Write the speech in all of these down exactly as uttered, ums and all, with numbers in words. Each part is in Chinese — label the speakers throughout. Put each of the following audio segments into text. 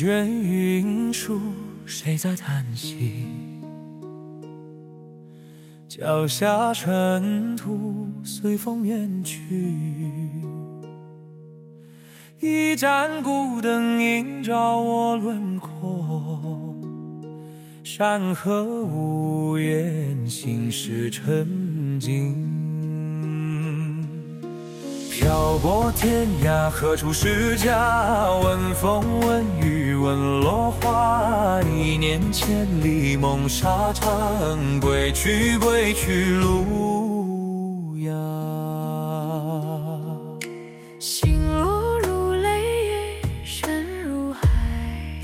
Speaker 1: 卷云舒，谁在叹息？脚下尘土随风远去，一盏孤灯映照我轮廓，山河无言，心事沉静。漂泊天涯，何处是家？问风问雨问落花，一念千里梦沙场，归去归去路遥。
Speaker 2: 心落如泪，深如海，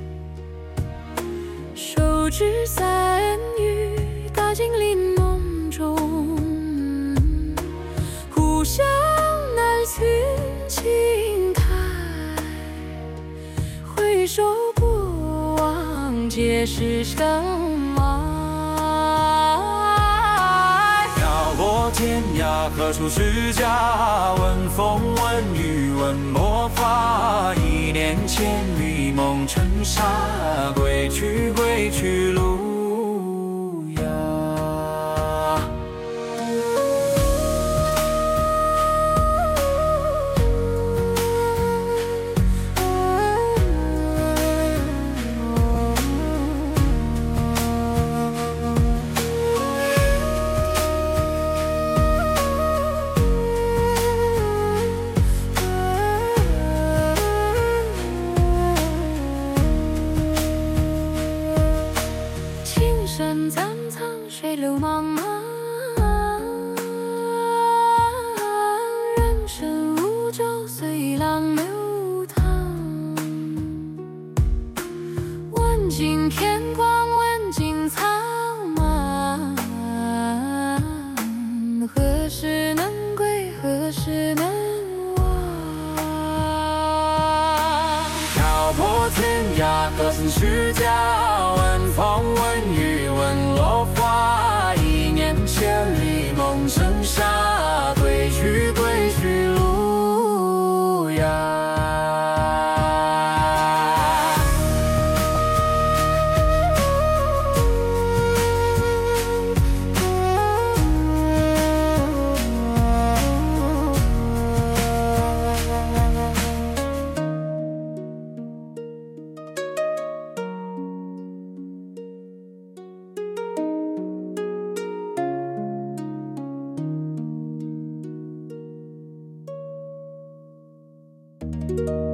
Speaker 2: 手执伞雨，踏进林梦中，故乡寻青苔，回首不忘，皆是深爱。
Speaker 1: 漂泊天涯，何处是家？问风问雨问落花，一念千里梦成沙，归去归去路遥。
Speaker 2: 深残苍，水流茫茫，人生如舟，随浪流淌。问尽天光，问尽苍茫，何时能归？何时能忘？
Speaker 1: 漂泊天涯，何曾是家？问风问雨问落花，一念千里梦成沙，归去归去路遥。
Speaker 2: 你。